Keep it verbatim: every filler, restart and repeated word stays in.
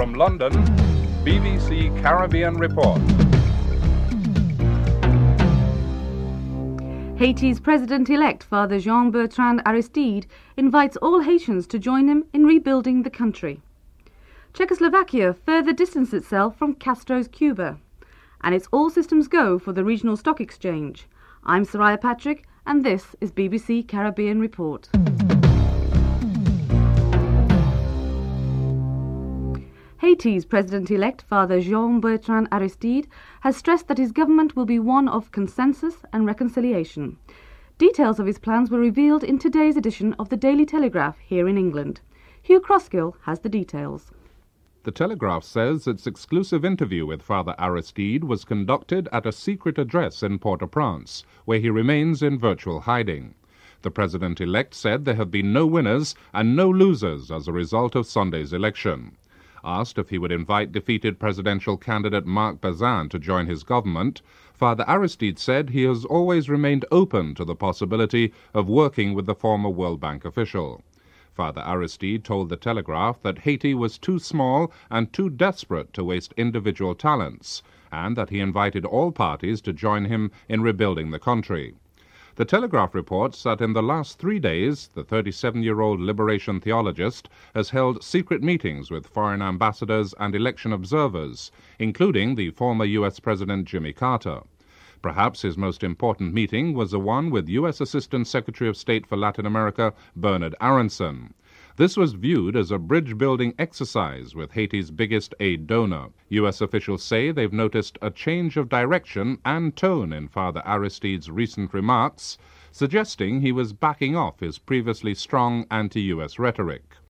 From London, B B C Caribbean Report. Haiti's president-elect, Father Jean-Bertrand Aristide, invites all Haitians to join him in rebuilding the country. Czechoslovakia further distanced itself from Castro's Cuba. And it's all systems go for the regional stock exchange. I'm Soraya Patrick, and this is B B C Caribbean Report. Haiti's president-elect, Father Jean-Bertrand Aristide, has stressed that his government will be one of consensus and reconciliation. Details of his plans were revealed in today's edition of the Daily Telegraph here in England. Hugh Crossgill has the details. The Telegraph says its exclusive interview with Father Aristide was conducted at a secret address in Port-au-Prince, where he remains in virtual hiding. The president-elect said there have been no winners and no losers as a result of Sunday's election. Asked if he would invite defeated presidential candidate Marc Bazin to join his government, Father Aristide said he has always remained open to the possibility of working with the former World Bank official. Father Aristide told the Telegraph that Haiti was too small and too desperate to waste individual talents, and that he invited all parties to join him in rebuilding the country. The Telegraph reports that in the last three days, the thirty-seven-year-old liberation theologist has held secret meetings with foreign ambassadors and election observers, including the former U S President Jimmy Carter. Perhaps his most important meeting was the one with U S Assistant Secretary of State for Latin America, Bernard Aronson. This was viewed as a bridge-building exercise with Haiti's biggest aid donor. U S officials say they've noticed a change of direction and tone in Father Aristide's recent remarks, suggesting he was backing off his previously strong anti-U S rhetoric.